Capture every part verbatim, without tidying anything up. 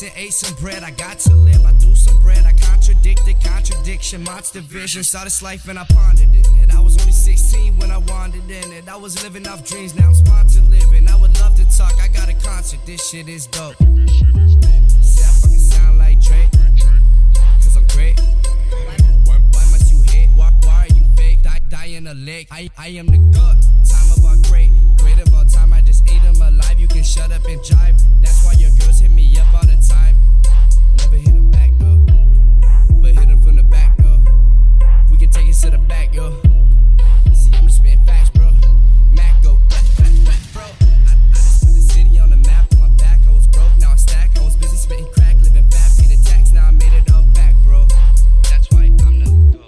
and ate some bread. I got to live, I do some bread. I contradicted contradiction, monster vision. Saw this life and I pondered in it. I was only sixteen when I wandered in it. I was living off dreams, now I'm sponsored living. I would love to talk, I got a concert. This shit is dope. Say I fucking sound like Drake, cause I'm great. Why, why must you hate? Why, why are you fake? Die, die in a lake. I, I am the good. Time of our great. Great of all time, I just ate them alive. You can shut up and jive. That's why your girls hit me up all the time. Never hit them back though, but hit them from the back though. We can take it to the back, yo. See, I'm just spitting facts, bro. Mac go, back, back, back, bro. I, I just put the city on the map on my back. I was broke, now I stack. I was busy spitting crack, living fast, pay the tax. Now I made it all back, bro. That's why I'm the go.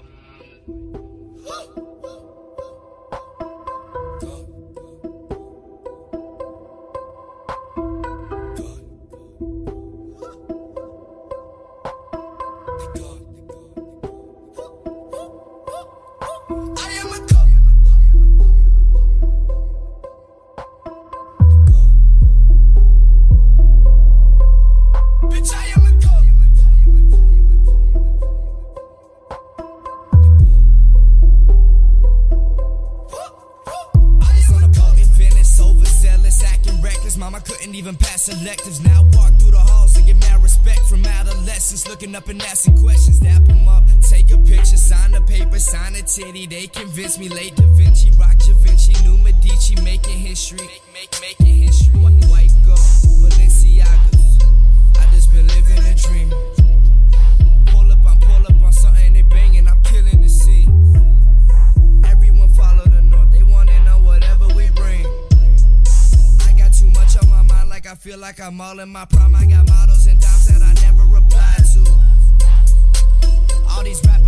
Mama couldn't even pass electives. Now walk through the halls and get mad respect from adolescents. Looking up and asking questions. Dap them up, take a picture, sign the paper, sign a titty. They convinced me late Da Vinci, rock Da Vinci, new Medici, making history, make, make, making history. White gold, Balenciagas. I just been living a dream. Pull up, I'm pull up on something they banging. I'm killing the scene. Everyone follow the north. They wanna know whatever we bring. Too much on my mind, like I feel like I'm all in my prime. I got models and dimes that I never replied to. All these rappers